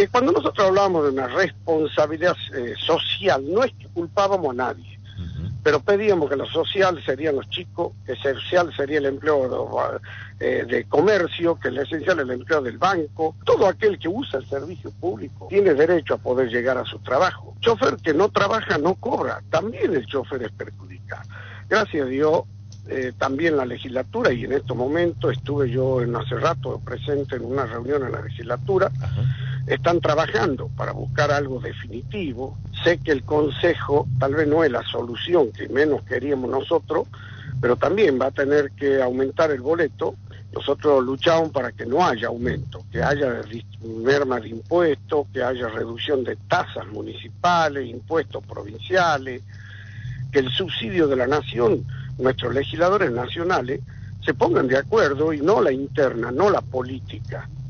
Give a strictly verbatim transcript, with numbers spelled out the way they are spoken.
que cuando nosotros hablábamos de una responsabilidad eh, social, no es que culpábamos a nadie, uh-huh. pero pedíamos que lo social serían los chicos, que social sería el empleo de, eh, de comercio, que lo esencial es el empleo del banco. Todo aquel que usa el servicio público tiene derecho a poder llegar a su trabajo. Chofer que no trabaja no cobra, también el chofer es perjudicado. Gracias a Dios, eh, también la legislatura, y en estos momentos estuve yo en hace rato presente en una reunión en la legislatura, uh-huh. están trabajando para buscar algo definitivo. Sé que el Consejo tal vez no es la solución que menos queríamos nosotros, pero también va a tener que aumentar el boleto. Nosotros luchamos para que no haya aumento, que haya merma de impuestos, que haya reducción de tasas municipales, impuestos provinciales, que el subsidio de la nación, nuestros legisladores nacionales, se pongan de acuerdo y no la interna, no la política.